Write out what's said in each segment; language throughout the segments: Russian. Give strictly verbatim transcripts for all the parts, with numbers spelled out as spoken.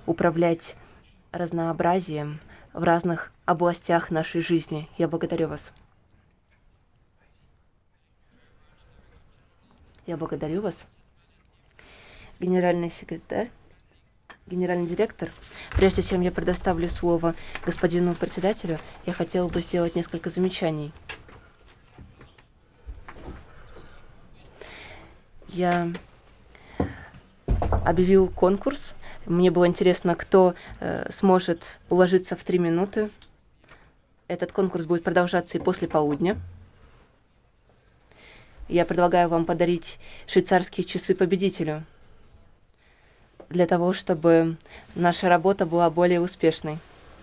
управлять разнообразием в разных областях нашей жизни. Я благодарю вас. Я благодарю вас. Генеральный секретарь, генеральный директор, прежде чем я предоставлю слово господину председателю, я хотела бы сделать несколько замечаний. Я объявил конкурс. Мне было интересно, кто э, сможет уложиться в три минуты. Этот конкурс будет продолжаться и после полудня. Я предлагаю вам подарить швейцарские часы победителю, для того, чтобы наша работа была более успешной.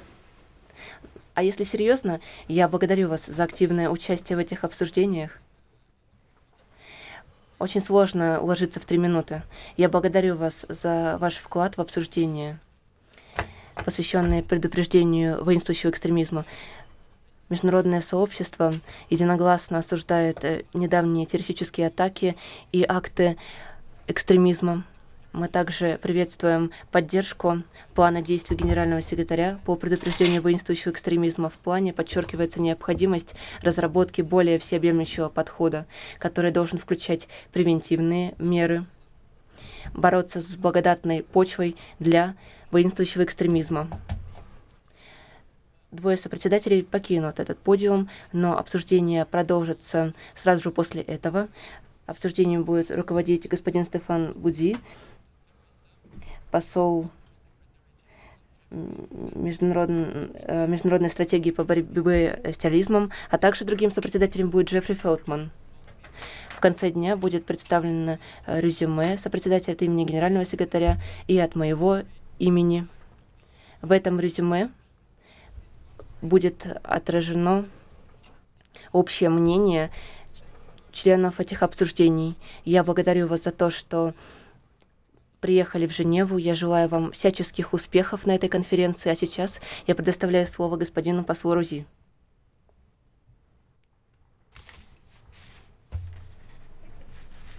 А если серьезно, я благодарю вас за активное участие в этих обсуждениях. Очень сложно уложиться в три минуты. Я благодарю вас за ваш вклад в обсуждение, посвященное предупреждению воинствующего экстремизма. Международное сообщество единогласно осуждает недавние террористические атаки и акты экстремизма. Мы также приветствуем поддержку плана действий генерального секретаря по предупреждению воинствующего экстремизма. В плане подчеркивается необходимость разработки более всеобъемлющего подхода, который должен включать превентивные меры, бороться с благодатной почвой для воинствующего экстремизма. Двое сопредседателей покинут этот подиум, но обсуждение продолжится сразу же после этого. Обсуждением будет руководить господин Стефан Буди, посол международной, международной стратегии по борьбе с терроризмом, а также другим сопредседателем будет Джеффри Фелтман. В конце дня будет представлено резюме сопредседателя от имени генерального секретаря и от моего имени. В этом резюме будет отражено общее мнение членов этих обсуждений. Я благодарю вас за то, что приехали в Женеву. Я желаю вам всяческих успехов на этой конференции. А сейчас я предоставляю слово господину послу Рузи.